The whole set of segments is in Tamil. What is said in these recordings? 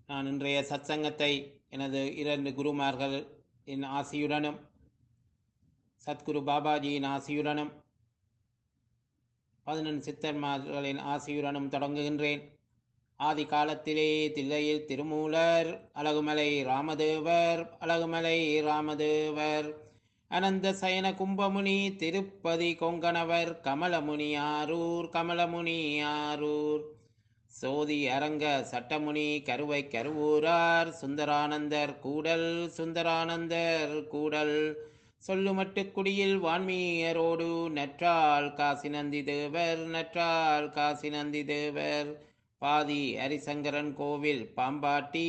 நான் இன்றைய சத்சங்கத்தை எனது இரண்டு குருமார்கள் என் ஆசியுடனும் சத்குரு பாபாஜியின் ஆசியுடனும் 11 சித்தர்மார்களின் ஆசியுடனும் தொடங்குகின்றேன். ஆதி காலத்திலே தில்லையில் திருமூலர் அழகுமலை ராமதேவர் அனந்த சயன கும்பமுனி திருப்பதி கொங்கணவர் கமலமுனி ஆரூர் சோதி அரங்க சட்டமுனி கருவை கருவூரார் சுந்தரானந்தர் கூடல் சொல்லுமட்டு குடியில் வான்மீயரோடு நற்றால் காசி நந்தி தேவர் பாதி ஹரிசங்கரன் கோவில் பாம்பாட்டி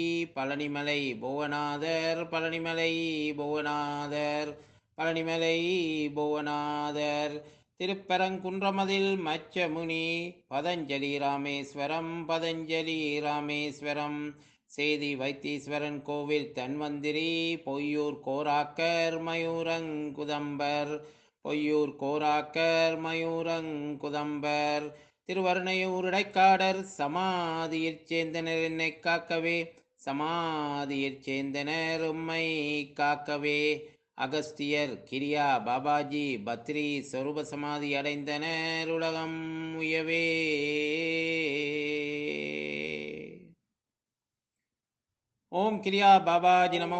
பழனிமலை புவனாதர் திருப்பரங்குன்றமதில் மச்சமுனி பதஞ்சலி ராமேஸ்வரம் சேதி வைத்தீஸ்வரன் கோவில் தன்வந்திரி பொய்யூர் கோராக்கர் மயூரங்குதம்பர் திருவருணையூர் இடைக்காடர் சமாதியிற் சேர்ந்தனர் உம்மை காக்கவே அகஸ்தியர் கிரியா பாபாஜி பத்ரி சொரூப சமாதி அடைந்தனர் உலகம் உயவே. ஓம் கிரியா பாபாஜி நமோ.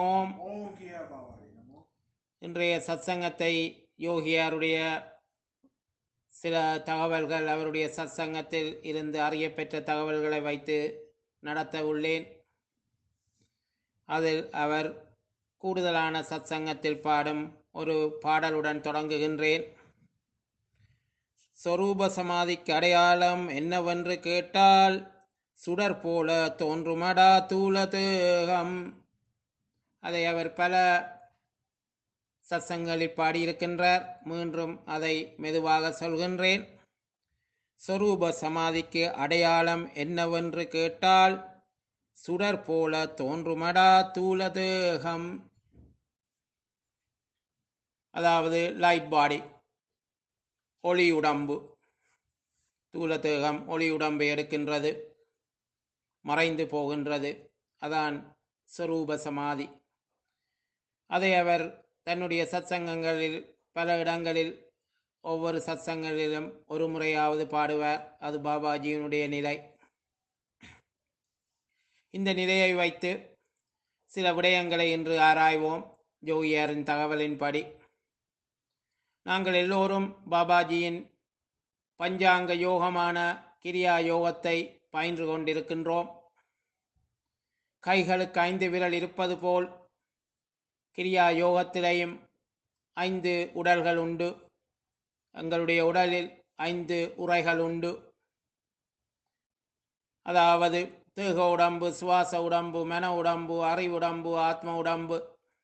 இன்றைய சத்சங்கத்தை யோகியாருடைய சில தகவல்கள், அவருடைய சத்சங்கத்தில் இருந்து அறியப்பெற்ற தகவல்களை வைத்து நடத்த உள்ளேன். அதில் அவர் கூடுதலான சத்சங்கத்தில் பாடும் ஒரு பாடலுடன் தொடங்குகின்றேன். சொரூப சமாதிக்கு அடையாளம் என்னவென்று கேட்டால் சுடர் போல தோன்றுமடா தூல தேகம். அதை அவர் பல சத்சங்களில் பாடியிருக்கின்றார். மீண்டும் அதை மெதுவாக சொல்கின்றேன். சொரூப சமாதிக்கு அடையாளம் என்னவென்று கேட்டால் சுடர் போல தோன்றுமடா தூல தேகம். அதாவது லைட் பாடி, ஒளி உடம்பு. தூல தேகம் ஒளி உடம்பை எடுக்கின்றது, மறைந்து போகின்றது. அதான் சொரூப சமாதி. அதை அவர் தன்னுடைய சத்சங்கங்களில் பல இடங்களில் ஒவ்வொரு சத்சங்கங்களிலும் ஒரு முறையாவது பாடுவார். அது பாபாஜியினுடைய நிலை. இந்த நிலையை வைத்து சில விடயங்களை இன்று ஆராய்வோம். ஜோகியாரின் தகவலின்படி நாங்கள் எல்லோரும் பாபாஜியின் பஞ்சாங்க யோகமான கிரியா யோகத்தை பயின்று கொண்டிருக்கின்றோம். கைகளுக்கு 5 விரல் இருப்பது போல் கிரியா யோகத்திலேயும் 5 உடல்கள் உண்டு. எங்களுடைய உடலில் 5 உறைகள் உண்டு. அதாவது தேக உடம்பு, சுவாச உடம்பு, மன உடம்பு, அறிவுடம்பு, ஆத்ம உடம்பு.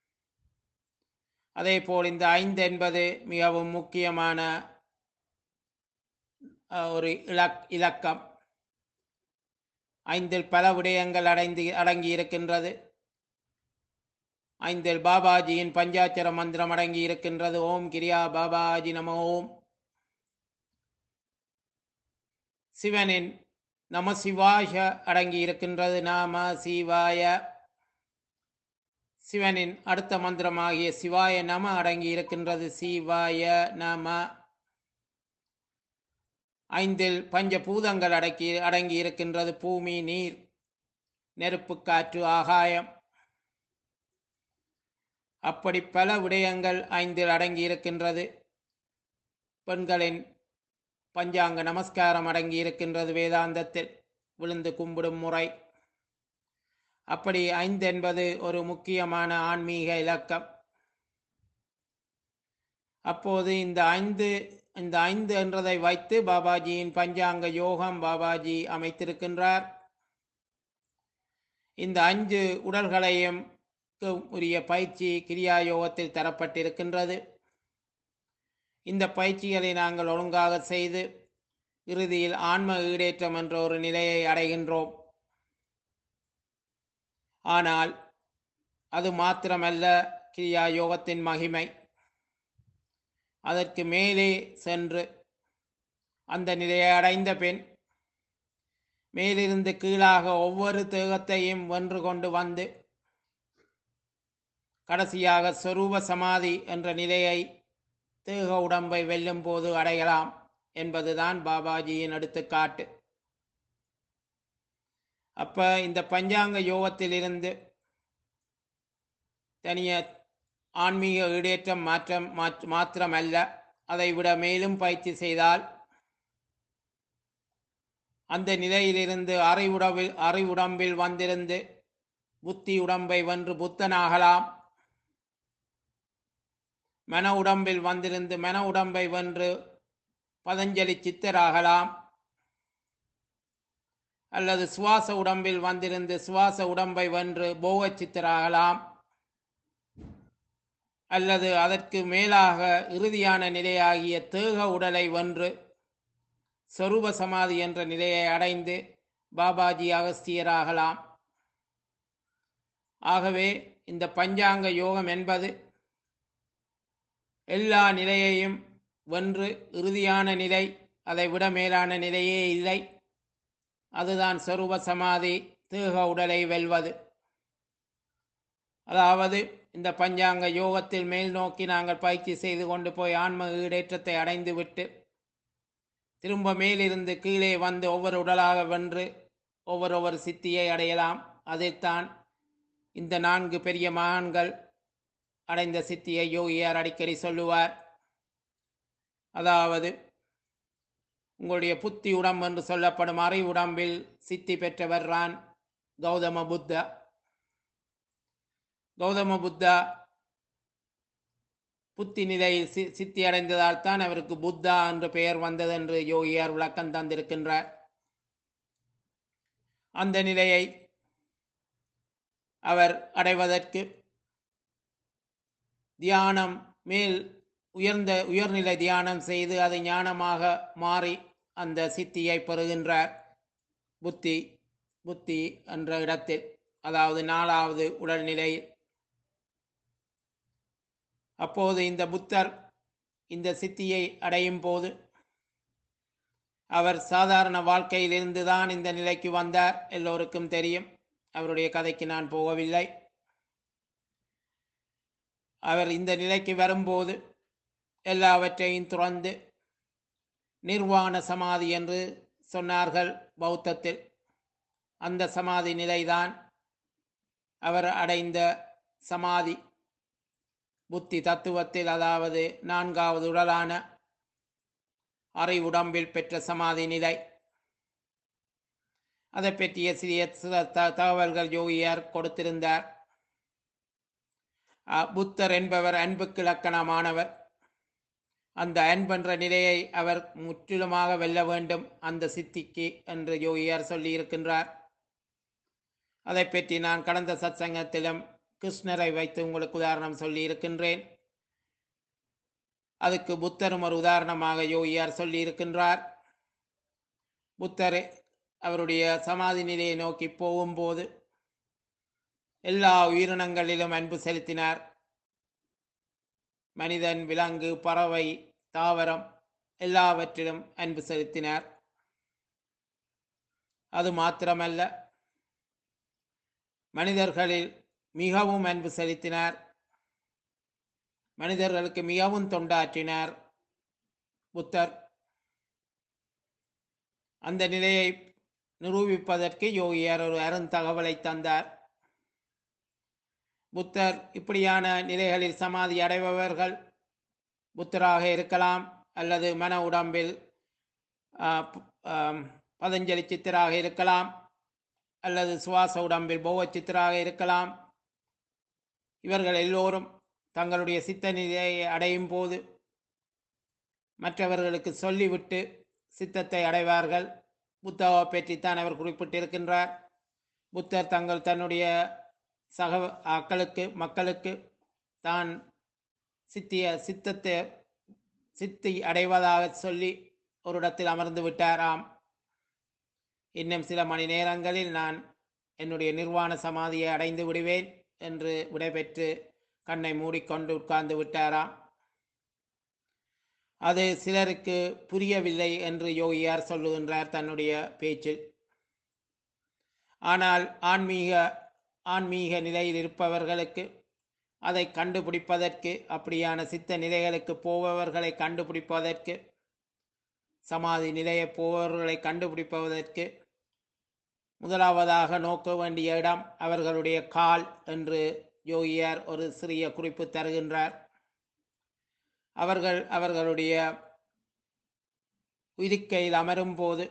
அதே போல் இந்த 5 என்பது மிகவும் முக்கியமான ஒரு இலக்கம். 5 பல விடயங்கள் அடங்கி இருக்கின்றது. 5 பாபாஜியின் பஞ்சாட்சர மந்திரம் அடங்கி இருக்கின்றது. ஓம் கிரியா பாபாஜி நம ஓம். சிவனின் நம சிவாய அடங்கி இருக்கின்றது. நாம சிவாய. சிவனின் அடுத்த மந்திரமாகிய சிவாய நம அடங்கி இருக்கின்றது. சிவாய நம. 5 பஞ்சபூதங்கள் அடங்கி இருக்கின்றது. பூமி, நீர், நெருப்பு, காற்று, ஆகாயம். அப்படி பல விடயங்கள் 5 அடங்கி இருக்கின்றது. பெண்களின் பஞ்சாங்க நமஸ்காரம் அடங்கி இருக்கின்றது வேதாந்தத்தில், விழுந்து கும்பிடும் முறை. அப்படி 5 என்பது ஒரு முக்கியமான ஆன்மீக இலக்கம். அப்போது இந்த 5 என்றதை வைத்து பாபாஜியின் பஞ்சாங்க யோகம் பாபாஜி அமைத்திருக்கின்றார். இந்த 5 உடல்களையும் உரிய பயிற்சி கிரியா யோகத்தில் தரப்பட்டிருக்கின்றது. இந்த பயிற்சிகளை நாங்கள் ஒழுங்காக செய்து இறுதியில் ஆன்ம ஈடேற்றம் என்ற ஒரு நிலையை அடைகின்றோம். ஆனால் அது மாத்திரமல்ல கிரியா யோகத்தின் மகிமை. அதற்கு மேலே சென்று அந்த நிலையை அடைந்த பின் மேலிருந்து கீழாக ஒவ்வொரு தேகத்தையும் வென்று கொண்டு வந்து கடைசியாக சொரூப சமாதி என்ற நிலையை தேக உடம்பை வெல்லும் போது அடையலாம் என்பதுதான் பாபாஜியின் எடுத்துக்காட்டு. அப்ப இந்த பஞ்சாங்க யோகத்திலிருந்து தனிய ஆன்மீக ஈடேற்றம் மாத்திரமல்ல, அதை விட மேலும் பயிற்சி செய்தால் அந்த நிலையிலிருந்து அறிவுடம்பில் வந்திருந்து புத்தி உடம்பை வென்று புத்தனாகலாம். மன உடம்பில் வந்திருந்து மன உடம்பை வென்று பதஞ்சலி சித்தராகலாம். அல்லது சுவாச உடம்பில் வந்திருந்து சுவாச உடம்பை வென்று போக சித்தராகலாம். அல்லது அதற்கு மேலாக இறுதியான நிலையாகிய தேக உடலை வென்று சொரூப சமாதி என்ற நிலையை அடைந்து பாபாஜி அகஸ்தியராகலாம். ஆகவே இந்த பஞ்சாங்க யோகம் என்பது எல்லா நிலையையும் வென்று இறுதியான நிலை, அதை விட மேலான நிலையே இல்லை. அதுதான் சொரூப சமாதி, தேக உடலை வெல்வது. அதாவது இந்த பஞ்சாங்க யோகத்தில் மேல் நோக்கி நாங்கள் பயிற்சி செய்து கொண்டு போய் ஆன்ம ஈடேற்றத்தை அடைந்து விட்டு திரும்ப மேலிருந்து கீழே வந்து ஒவ்வொரு உடலாக வென்று ஒவ்வொரு சித்தியை அடையலாம். அதைத்தான் இந்த 4 பெரிய மகான்கள் அடைந்த சித்தியை யோகியார் அடிக்கடி சொல்லுவார். அதாவது உங்களுடைய புத்தி உடம்பு என்று சொல்லப்படும் அறிவுடம்பில் சித்தி பெற்றவர் தான் கௌதம புத்தா. கௌதம புத்தா புத்தி நிலையில் சித்தி அடைந்ததால் தான் அவருக்கு புத்தா என்று பெயர் வந்தது என்று யோகியார் விளக்கம் தந்திருக்கின்றார். அந்த நிலையை அவர் அடைவதற்கு தியானம் மேல் உயர்நிலை தியானம் செய்து அது ஞானமாக மாறி அந்த சித்தியை பெறுகின்றார். புத்தி என்ற இடத்தில், அதாவது 4வது உடல்நிலையில். அப்போது இந்த புத்தர் இந்த சித்தியை அடையும் போது அவர் சாதாரண வாழ்க்கையிலிருந்து தான் இந்த நிலைக்கு வந்தார். எல்லோருக்கும் தெரியும். அவருடைய கதைக்கு நான் போகவில்லை. அவர் இந்த நிலைக்கு வரும்போது எல்லாவற்றையும் துறந்து நிர்வாண சமாதி என்று சொன்னார்கள் பௌத்தத்தில். அந்த சமாதி நிலைதான் அவர் அடைந்த சமாதி. புத்தி தத்துவத்தில், அதாவது 4வது உடலான அறிவுடம்பில் பெற்ற சமாதி நிலை. அதை பற்றிய சிறிய தகவல்கள் யோகியார் கொடுத்திருந்தார். புத்தர் என்பவர் அன்புக்கு இலக்கணமானவர். அந்த அன்பென்ற நிலையை அவர் முற்றிலுமாக வெல்ல வேண்டும் அந்த சித்திக்கு என்று யோகியார் சொல்லி இருக்கின்றார். அதை பற்றி நான் கடந்த சத்சங்கத்திலும் கிருஷ்ணரை வைத்து உங்களுக்கு உதாரணம் சொல்லி இருக்கின்றேன். அதுக்கு புத்தரும் ஒரு உதாரணமாக யோகியார் சொல்லி இருக்கின்றார். புத்தர் அவருடைய சமாதி நிலையை நோக்கி போகும்போது எல்லா உயிரினங்களிலும் அன்பு செலுத்தினார். மனிதன், விலங்கு, பறவை, தாவரம் எல்லாவற்றிலும் அன்பு செலுத்தினார். அது மாத்திரமல்ல, மனிதர்களில் மிகவும் அன்பு செலுத்தினார். மனிதர்களுக்கு மிகவும் தொண்டாற்றினார் புத்தர். அந்த நிலையை நிரூபிப்பதற்கு யோகியார் ஒரு அருந்தகவலை தந்தார். புத்தர் இப்படியான நிலைகளில் சமாதி அடைபவர்கள் புத்தராக இருக்கலாம், அல்லது மன உடம்பில் பதஞ்சலி சித்தராக இருக்கலாம், அல்லது சுவாச உடம்பில் போக சித்தராக இருக்கலாம். இவர்கள் எல்லோரும் தங்களுடைய சித்த நிலையை அடையும் போது மற்றவர்களுக்கு சொல்லிவிட்டு சித்தத்தை அடைவார்கள். புத்தாவை பற்றித்தான் அவர் குறிப்பிட்டிருக்கின்றார். புத்தர் தன்னுடைய சக மக்களுக்கு தான் சித்தி அடைவதாக சொல்லி ஒரு இடத்தில் அமர்ந்து விட்டாராம். இன்னும் சில மணி நேரங்களில் நான் என்னுடைய நிர்வாண சமாதியை அடைந்து விடுவேன் என்று விடைபெற்று கண்ணை மூடிக்கொண்டு உட்கார்ந்து விட்டாராம். அது சிலருக்கு புரியவில்லை என்று யோகியார் சொல்லுகின்றார் தன்னுடைய பேச்சில். ஆனால் ஆன்மீக நிலையில் இருப்பவர்களுக்கு அதை கண்டுபிடிப்பதற்கு, அப்படியான சித்த நிலைகளுக்கு போபவர்களை கண்டுபிடிப்பதற்கு, சமாதி நிலையை போபவர்களை கண்டுபிடிப்பதற்கு முதலாவதாக நோக்க வேண்டிய இடம் அவர்களுடைய கால் என்று யோகியார் ஒரு சிறிய குறிப்பு தருகின்றார். அவர்களுடைய இருக்கையில் அமரும் போது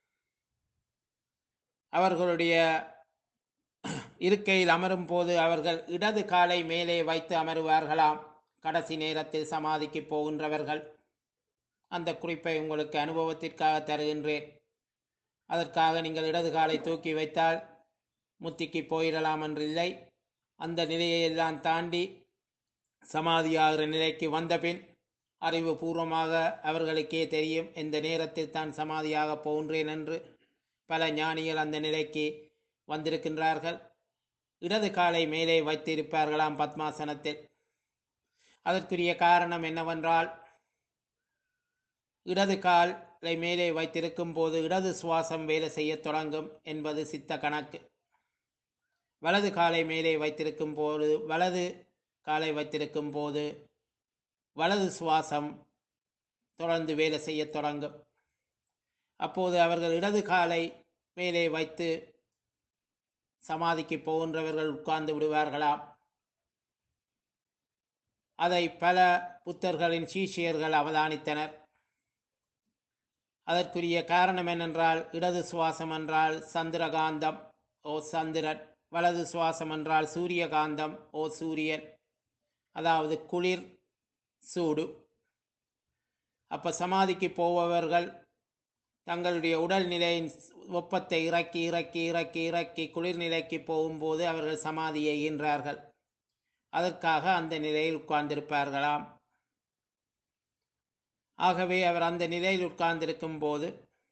அவர்கள் இடது காலை மேலே வைத்து அமருவார்களாம். கடைசி நேரத்தில் சமாதிக்கு போகின்றவர்கள். அந்த குறிப்பை உங்களுக்கு அனுபவத்திற்காக தருகின்றேன். அதற்காக நீங்கள் இடது காலை தூக்கி வைத்தால் முத்திக்கு போயிடலாம் என்றில்லை. அந்த நிலையெல்லாம் தாண்டி சமாதியாகிற நிலைக்கு வந்தபின் அறிவுபூர்வமாக அவர்களுக்கே தெரியும் எந்த நேரத்தில் தான் சமாதியாக போகின்றேன் என்று. பல ஞானிகள் அந்த நிலைக்கு வந்திருக்கின்றார்கள். இடது காலை மேலே வைத்திருப்பார்களாம் பத்மாசனத்தில். அதற்குரிய காரணம் என்னவென்றால், இடது காலை மேலே வைத்திருக்கும் போது இடது சுவாசம் வேலை செய்ய தொடங்கும் என்பது சித்த கணக்கு. வலது காலை மேலே வைத்திருக்கும் போது வலது சுவாசம் தொடர்ந்து வேலை செய்ய தொடங்கும். அப்போது அவர்கள் இடது காலை மேலே வைத்து சமாதிக்கு போகின்றவர்கள் உட்கார்ந்து விடுவார்களாம். அதை பல புத்தர்களின் சீஷியர்கள் அவதானித்தனர். அதற்குரிய காரணம் என்னென்றால், இடது சுவாசம் என்றால் சந்திரகாந்தம் ஓ சந்திரன், வலது சுவாசம் என்றால் சூரியகாந்தம் ஓ சூரியன், அதாவது குளிர் சூடு. அப்ப சமாதிக்கு போபவர்கள் தங்களுடைய உடல்நிலையின் வெப்பத்தை இறக்கி இறக்கி இறக்கி இறக்கி குளிர்நிலைக்கு போகும்போது அவர்கள் சமாதியை ஈன்றார்கள். அதற்காக அந்த நிலையில் உட்கார்ந்திருப்பார்களாம். ஆகவே அவர் அந்த நிலையில் உட்கார்ந்திருக்கும் போது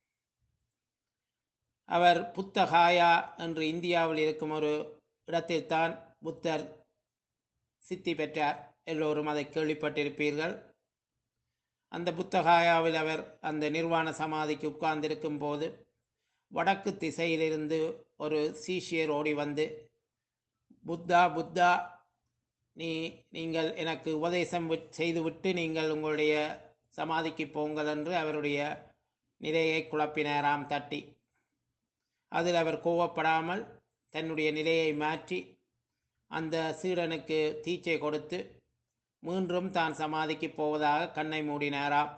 அவர் புத்தகாயா என்று இந்தியாவில் இருக்கும் ஒரு இடத்தில்தான் புத்தர் சித்தி பெற்றார். எல்லோரும் அதை கேள்விப்பட்டிருப்பீர்கள். அந்த புத்தகாயாவில் அவர் அந்த நிர்வாண சமாதிக்கு உட்கார்ந்திருக்கும் போது வடக்கு திசையிலிருந்து ஒரு சீஷியர் ஓடி வந்து, புத்தா புத்தா, நீங்கள் எனக்கு உபதேசம் செய்துவிட்டு நீங்கள் உங்களுடைய சமாதிக்கு போங்கள் என்று அவருடைய நிலையை குழப்பினாராம் தட்டி. அதில் அவர் கோவப்படாமல் தன்னுடைய நிலையை மாற்றி அந்த சீடனுக்கு தீச்சை கொடுத்து மீண்டும் தான் சமாதிக்கு போவதாக கண்ணை மூடினாராம்.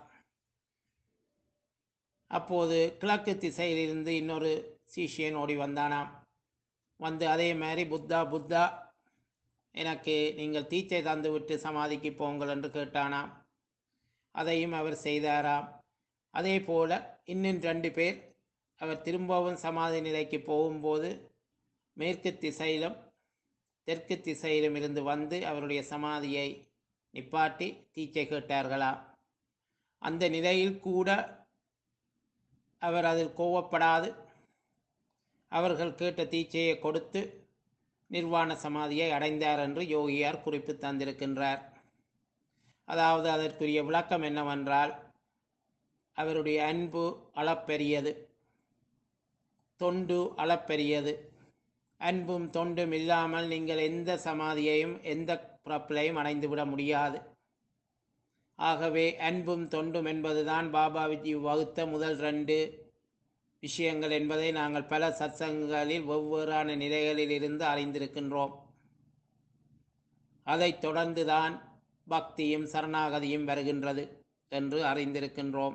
அப்போது கிழக்கு திசையிலிருந்து இன்னொரு சீஷியன் ஓடி வந்தானாம். வந்து அதே மாதிரி, புத்தா புத்தா, எனக்கு நீங்கள் தீச்சை தந்து விட்டு சமாதிக்கு போங்கள் என்று கேட்டானாம். அதையும் அவர் செய்தாராம். அதே போல இன்னும் 2 பேர் அவர் திரும்பவும் சமாதி நிலைக்கு போகும்போது மேற்கு திசையிலும் தெற்கு திசையிலும் இருந்து வந்து அவருடைய சமாதியை நிப்பாட்டி தீச்சை கேட்டார்களாம். அந்த நிலையில் கூட அவர் அதில் கோவப்படாது அவர்கள் கேட்ட தீச்சையை கொடுத்து நிர்வாண சமாதியை அடைந்தார் என்று யோகியார் குறிப்பு தந்திருக்கின்றார். அதாவது அதற்குரிய விளக்கம் என்னவென்றால், அவருடைய அன்பு அளப்பெரியது, தொண்டு அளப்பெரியது. அன்பும் தொண்டும் இல்லாமல் நீங்கள் எந்த சமாதியையும் எந்த பிறப்பிலையும் அடைந்துவிட முடியாது. ஆகவே அன்பும் தொண்டும் என்பதுதான் பாபாஜி வகுத்த முதல் 2 விஷயங்கள் என்பதை நாங்கள் பல சத்சங்கங்களில் வெவ்வேறான நிலைகளில் இருந்து அறிந்திருக்கின்றோம். அதைத் தொடர்ந்துதான் பக்தியும் சரணாகதியும் வருகின்றது என்று அறிந்திருக்கின்றோம்.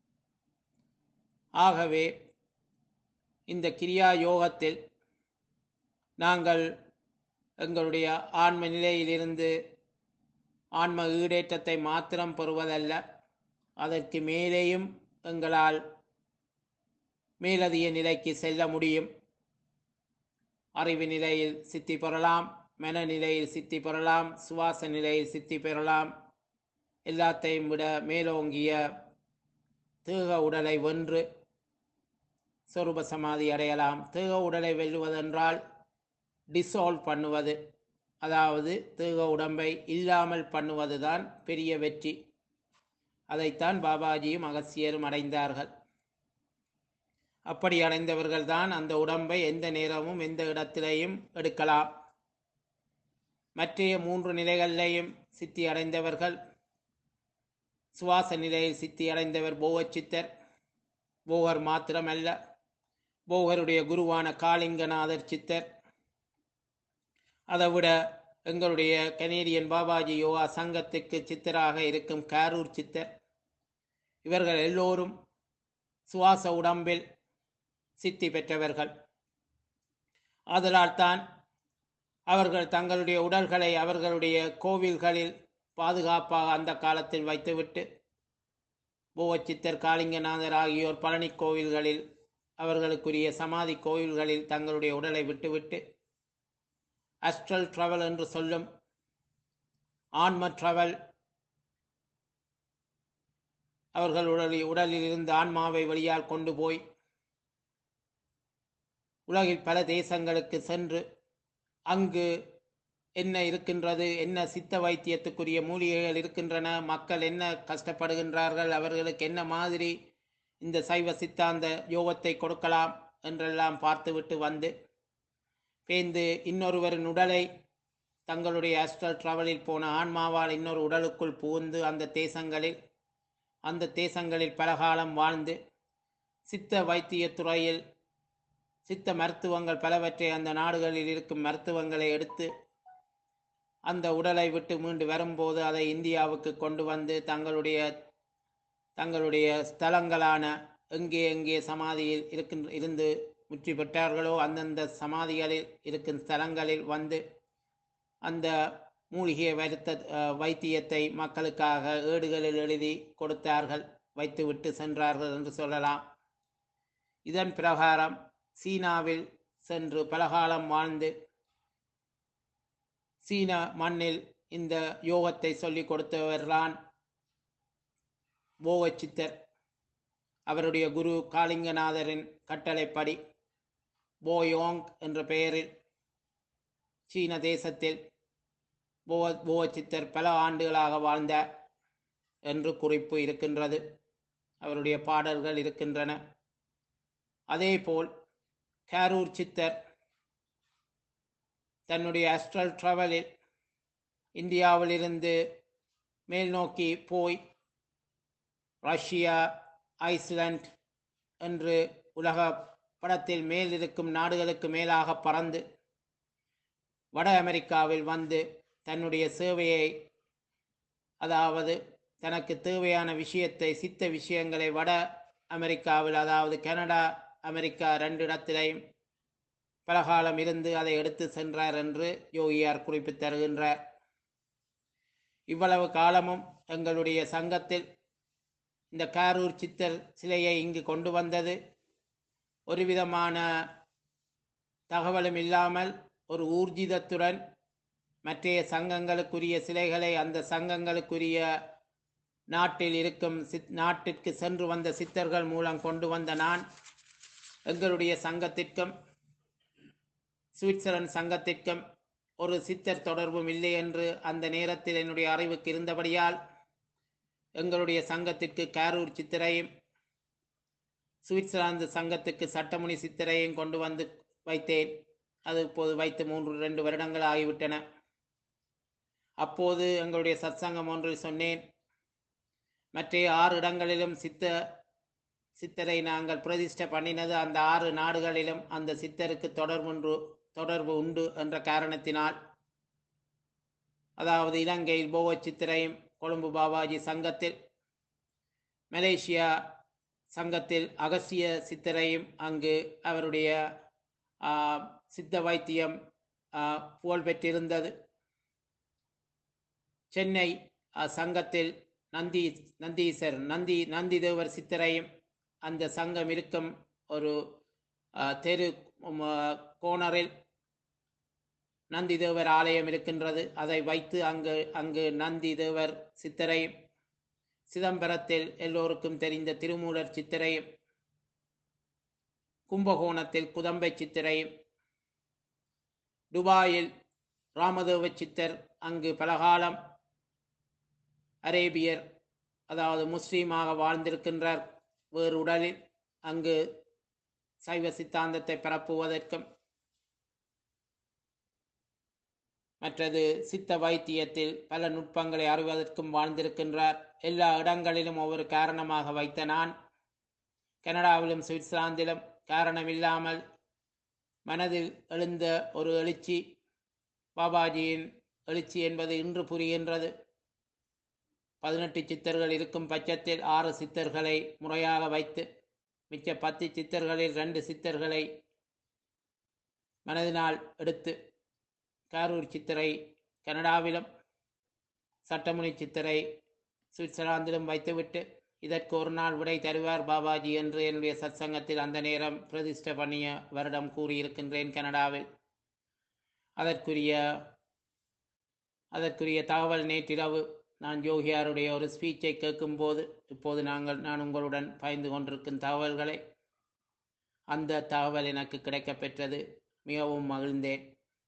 ஆகவே இந்த கிரியா யோகத்தில் நாங்கள் எங்களுடைய ஆன்ம நிலையிலிருந்து ஆன்ம ஈடேற்றத்தை மாத்திரம் பெறுவதல்ல, அதற்கு மேலேயும் எங்களால் மேலதிக நிலைக்கு செல்ல முடியும். அறிவு நிலையில் சித்தி பெறலாம், மனநிலையில் சித்தி பெறலாம், சுவாச நிலையில் சித்தி பெறலாம். எல்லாத்தையும் விட மேலோங்கிய தேக உடலை வென்று சொரூப சமாதி அடையலாம். தேக உடலை வெல்லுவதென்றால் டிசால்வ் பண்ணுவது, அதாவது தேக உடம்பை இல்லாமல் பண்ணுவதுதான் பெரிய வெற்றி. அதைத்தான் பாபாஜியும் அகசியரும் அடைந்தார்கள். அப்படி அடைந்தவர்கள் தான் அந்த உடம்பை எந்த நேரமும் எந்த இடத்திலேயும் எடுக்கலாம். மற்றைய 3 நிலைகளிலேயும் சித்தி அடைந்தவர்கள். சுவாச நிலையில் சித்தி அடைந்தவர் போகச் சித்தர். போகர் மாத்திரமல்ல, போகருடைய குருவான காளிங்கநாதர் சித்தர். அதைவிட எங்களுடைய கனேடியன் பாபாஜி யோகா சங்கத்துக்கு சித்தராக இருக்கும் காரூர் சித்தர். இவர்கள் எல்லோரும் சுவாச உடம்பில் சித்தி பெற்றவர்கள். ஆதலால் தான் அவர்கள் தங்களுடைய உடல்களை அவர்களுடைய கோவில்களில் பாதுகாப்பாக அந்த காலத்தில் வைத்துவிட்டு, போவச்சித்தர், காளிங்கநாதர் ஆகியோர் பழனி கோவில்களில் அவர்களுக்குரிய சமாதி கோவில்களில் தங்களுடைய உடலை விட்டுவிட்டு அஸ்ட்ரல் டிராவல் என்று சொல்லும் ஆன்ம டிராவல், அவர்களுடைய உடலில் இருந்து ஆன்மாவை வெளியால் கொண்டு போய் உலகில் பல தேசங்களுக்கு சென்று அங்கு என்ன இருக்கின்றது, என்ன சித்த வைத்தியத்துக்குரிய மூலிகைகள் இருக்கின்றன, மக்கள் என்ன கஷ்டப்படுகின்றார்கள், அவர்களுக்கு என்ன மாதிரி இந்த சைவ சித்தாந்த யோகத்தை கொடுக்கலாம் என்றெல்லாம் பார்த்துவிட்டு வந்து பேந்து இன்னொருவரின் உடலை தங்களுடைய அஸ்ட்ரல் டிராவலில் போன ஆன்மாவால் இன்னொரு உடலுக்குள் புகுந்து அந்த தேசங்களில் பலகாலம் வாழ்ந்து சித்த வைத்தியத்துறையில் சித்த மருத்துவங்கள் பலவற்றை அந்த நாடுகளில் இருக்கும் மருத்துவங்களை எடுத்து அந்த உடலை விட்டு மீண்டு வரும்போது அதை இந்தியாவுக்கு கொண்டு வந்து தங்களுடைய ஸ்தலங்களான எங்கே எங்கே சமாதியில் இருந்து முற்றி பெற்றார்களோ அந்தந்த சமாதிகளில் இருக்கும் ஸ்தலங்களில் வந்து அந்த மூலிகை வைத்தியத்தை மக்களுக்காக ஏடுகளில் எழுதி கொடுத்தார்கள், வைத்துவிட்டு சென்றார்கள் என்று சொல்லலாம். இதன் பிரகாரம் சீனாவில் சென்று பலகாலம் வாழ்ந்து சீன மண்ணில் இந்த யோகத்தை சொல்லிக் கொடுத்தவர்தான் போவச்சித்தர். அவருடைய குரு காளிங்கநாதரின் கட்டளைப்படி போயோங் என்ற பெயரில் சீன தேசத்தில் போவச்சித்தர் பல ஆண்டுகளாக வாழ்ந்தார் என்று குறிப்பு இருக்கின்றது. அவருடைய பாடல்கள் இருக்கின்றன. அதேபோல் காரூர் சித்தர் தன்னுடைய அஸ்ட்ரல் டிராவலில் இந்தியாவிலிருந்து மேல் நோக்கி போய் ரஷ்யா, ஐஸ்லாந்து என்று உலக படத்தில் மேல் இருக்கும் நாடுகளுக்கு மேலாக பறந்து வட அமெரிக்காவில் வந்து தன்னுடைய சேவையை, அதாவது தனக்கு தேவையான விஷயத்தை, சித்த விஷயங்களை வட அமெரிக்காவில், அதாவது கனடா, அமெரிக்கா 2 இடத்திலையும் பலகாலம் இருந்து அதை எடுத்து சென்றார் என்று யோகியார் குறிப்பு தருகின்றார். இவ்வளவு காலமும் எங்களுடைய சங்கத்தில் இந்த காரூர் சித்தர் சிலையை இங்கு கொண்டு வந்தது ஒரு விதமான தகவலும் இல்லாமல் ஒரு ஊர்ஜிதத்துடன் மற்றைய சங்கங்களுக்குரிய சிலைகளை அந்த சங்கங்களுக்குரிய நாட்டில் இருக்கும் நாட்டிற்கு சென்று வந்த சித்தர்கள் மூலம் கொண்டு வந்த நான் எங்களுடைய சங்கத்திற்கும் சுவிட்சர்லாந்து சங்கத்திற்கும் ஒரு சித்தர் தொடர்பும் இல்லை என்று அந்த நேரத்தில் என்னுடைய அறிவுக்கு இருந்தபடியால் எங்களுடைய சங்கத்திற்கு காரூர் சித்தரையும் சுவிட்சர்லாந்து சங்கத்துக்கு சட்டமுனி சித்தரையும் கொண்டு வந்து வைத்தேன். அது இப்போது வைத்து 2 வருடங்கள் ஆகிவிட்டன. அப்போது எங்களுடைய சத்சங்கம் ஒன்றில் சொன்னேன், மற்ற 6 இடங்களிலும் சித்தரை நாங்கள் பிரதிஷ்டை பண்ணினது அந்த 6 நாடுகளிலும் அந்த சித்தருக்கு தொடர்பு உண்டு என்ற காரணத்தினால், அதாவது இலங்கையில் போவச் சித்தரையும் கொழும்பு பாபாஜி சங்கத்தில், மலேசியா சங்கத்தில் அகசிய சித்தரையும் அங்கு அவருடைய சித்த வைத்தியம் புகழ் பெற்றிருந்தது. சென்னை சங்கத்தில் நந்தி தேவர் சித்தரையும் அந்த சங்கம் இருக்கும் ஒரு தெரு கோணரில் நந்தி தேவர் ஆலயம் இருக்கின்றது, அதை வைத்து அங்கு நந்தி தேவர் சித்தரையும், சிதம்பரத்தில் எல்லோருக்கும் தெரிந்த திருமூலர் சித்தரையும், கும்பகோணத்தில் குதம்பை சித்தரையும், துபாயில் ராமதேவ சித்தர் அங்கு பலகாலம் அரேபியர், அதாவது முஸ்லீமாக வாழ்ந்திருக்கின்றார் வேறு உடலில், அங்கு சைவ சித்தாந்தத்தை பரப்புவதற்கும், மற்றது சித்த வைத்தியத்தில் பல நுட்பங்களை அறிவதற்கும் வாழ்ந்திருக்கின்றார். எல்லா இடங்களிலும் ஒவ்வொரு காரணமாக வைத்த நான், கனடாவிலும் சுவிட்சர்லாந்திலும் காரணமில்லாமல் மனதில் எழுந்த ஒரு எழுச்சி, பாபாஜியின் எழுச்சி என்பது இன்று புரிகின்றது. 18 சித்தர்கள் இருக்கும் பட்சத்தில் 6 சித்தர்களை முறையாக வைத்து, மிச்ச 10 சித்தர்களில் 2 சித்தர்களை மனதினால் எடுத்து, காரூர் சித்தரை கனடாவிலும் சட்டமுனி சித்தரை சுவிட்சர்லாந்திலும் வைத்துவிட்டு, இதற்கு ஒரு நாள் விடை தருவார் பாபாஜி என்று என்னுடைய சத்சங்கத்தில் அந்த நேரம் பிரதிஷ்ட பண்ணிய வருடம் கூறியிருக்கின்றேன் கனடாவில். அதற்குரிய தகவல் நேற்றிரவு நான் யோகியாருடைய ஒரு ஸ்பீச்சை கேட்கும்போது, இப்போது நான் உங்களுடன் பகிர்ந்து கொண்டிருக்கும் தகவல்களை, அந்த தகவல் எனக்கு கிடைக்கப்பெற்றது. மிகவும் மகிழ்ந்தேன்.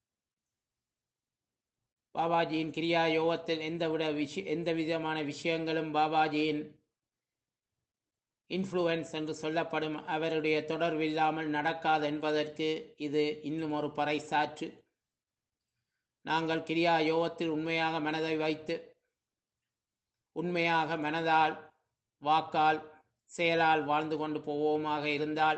பாபாஜியின் கிரியா யோகத்தில் எந்த விதமான விஷயங்களும் பாபாஜியின் இன்ஃப்ளூயன்ஸ் என்று சொல்லப்படும் அவருடைய தொடர்பில்லாமல் நடக்காது என்பதற்கு இது இன்னும் ஒரு பறைசாற்று. நாங்கள் கிரியா யோகத்தில் உண்மையாக மனதை வைத்து, உண்மையாக மனதால், வாக்கால், செயலால் வாழ்ந்து கொண்டு போவோமாக இருந்தால்,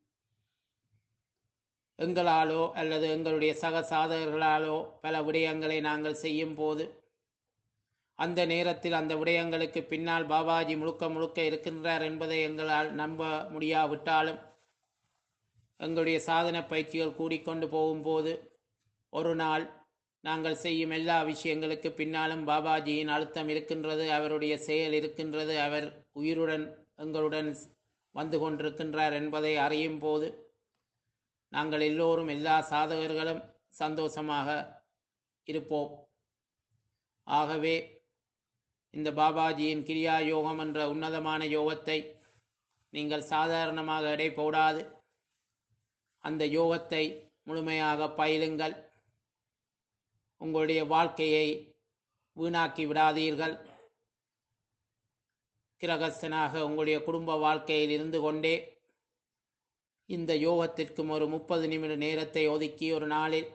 எங்களாலோ அல்லது எங்களுடைய சக சாதகர்களாலோ பல விடயங்களை நாங்கள் செய்யும் போது, அந்த நேரத்தில் அந்த விடயங்களுக்கு பின்னால் பாபாஜி முழுக்க முழுக்க இருக்கின்றார் என்பதை எங்களால் நம்ப முடியாவிட்டாலும், எங்களுடைய சாதன பயிற்சிகள் கூடிக்கொண்டு போகும்போது ஒரு நாள் நாங்கள் செய்யும் எல்லா விஷயங்களுக்கு பின்னாலும் பாபாஜியின் அழுத்தம் இருக்கின்றது, அவருடைய செயல் இருக்கின்றது, அவர் உயிருடன் எங்களுடன் வந்து கொண்டிருக்கின்றார் என்பதை அறியும் போது நாங்கள் எல்லோரும், எல்லா சாதகர்களும் சந்தோஷமாக இருப்போம். ஆகவே இந்த பாபாஜியின் கிரியா யோகம் என்ற உன்னதமான யோகத்தை நீங்கள் சாதாரணமாக எடை போடாது, அந்த யோகத்தை முழுமையாக பயிலுங்கள். உங்களுடைய வாழ்க்கையை வீணாக்கி விடாதீர்கள். கிரகஸ்தனாக உங்களுடைய குடும்ப வாழ்க்கையில் இருந்து கொண்டே இந்த யோகத்திற்கும் ஒரு 30 நிமிட நேரத்தை ஒதுக்கி ஒரு நாளில்,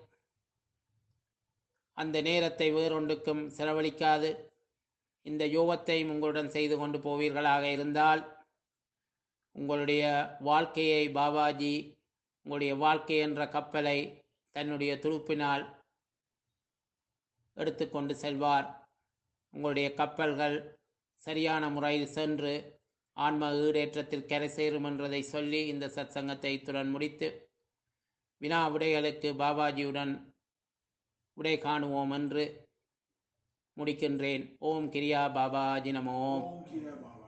அந்த நேரத்தை வேறொன்றுக்கும் செலவழிக்காது இந்த யோகத்தையும் உங்களுடன் செய்து கொண்டு போவீர்களாக இருந்தால், உங்களுடைய வாழ்க்கையை பாபாஜி, உங்களுடைய வாழ்க்கை என்ற கப்பலை தன்னுடைய துடுப்பினால் எடுத்துக்கொண்டு செல்வார். உங்களுடைய கப்பல்கள் சரியான முறையில் சென்று ஆன்ம ஈடேற்றத்தில் கரை சேரும் என்றதை சொல்லி இந்த சத்சங்கத்தை இத்துடன் முடித்து, வினா விடைகளுக்கு பாபாஜியுடன் விடை காணுவோம் என்று முடிக்கின்றேன். ஓம் கிரியா பாபாஜி நமோ.